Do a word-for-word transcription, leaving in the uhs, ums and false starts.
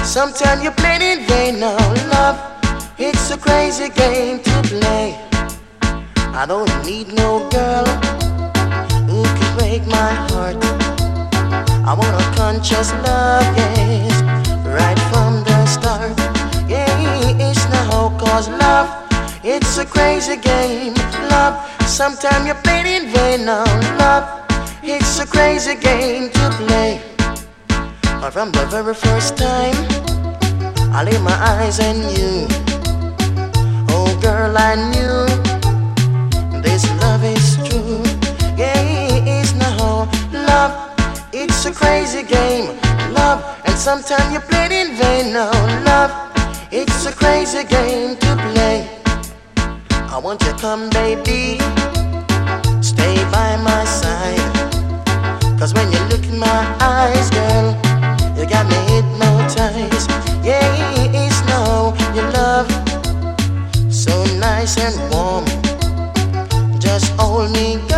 Sometimes you play it in vain now, love. It's a crazy game to play. I don't need no girl who can break my heart. I want a conscious love, yes, right from the start. Yeah, it's now cause love, it's a crazy game, love. Sometimes you play it in vain now, love. It's a crazy game to play. But from the very first time I laid my eyes on you, oh girl, I knew this love is true. Yeah, it's now love. It's a crazy game, love. And sometimes you play it in vain now, love. It's a crazy game to play. I want you to come, baby, stay by my side. Cause when you look in my eyes, girl, you got me hypnotized. Yeah, it's now your love, so nice and warm. Just hold me,